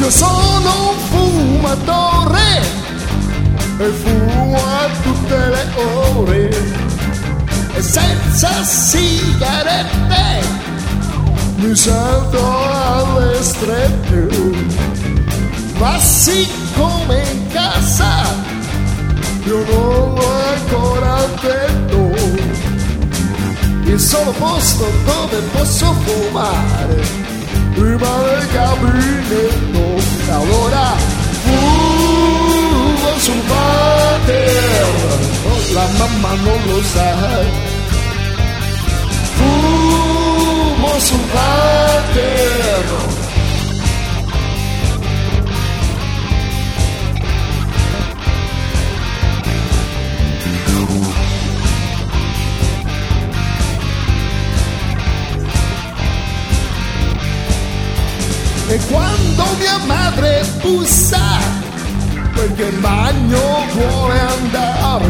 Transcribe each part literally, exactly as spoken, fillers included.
Io sono un fumatore e fumo a tutte le ore, e senza sigarette mi sento alle strette. Ma siccome in casa io non l'ho ancora detto, il solo posto dove posso fumare rimane il gabinetto. E allora fumo sul water, la mamma non lo sa. Fumo sul water. E quando mia madre bussa perché in bagno vuole andare,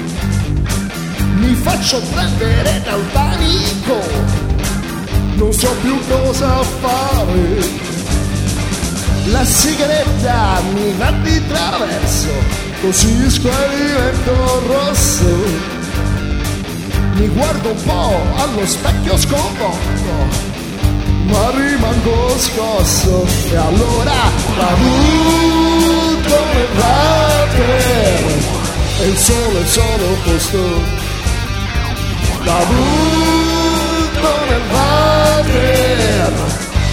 mi faccio prendere dal panico, non so più cosa fare. La sigaretta mi va di traverso, tossisco e divento rosso. Mi guardo un po' allo specchio sconvolto, ma rimango scosso. E allora la butto nel water, e il sole è solo posto. La butto nel water.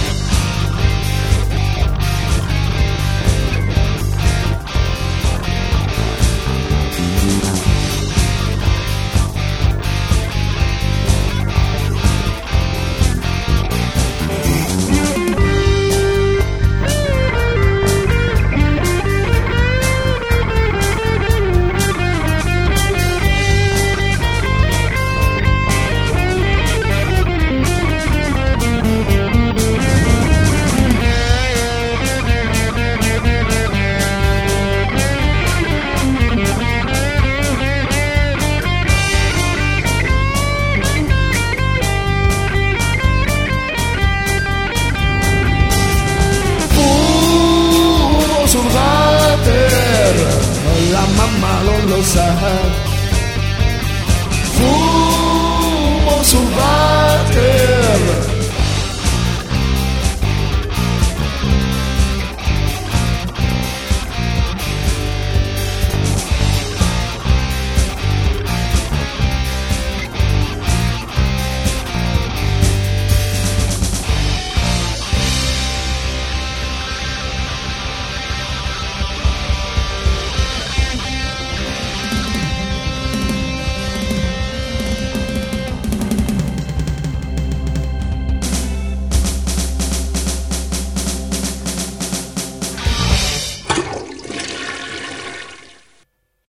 La mamma non lo sa. Fumo sul water.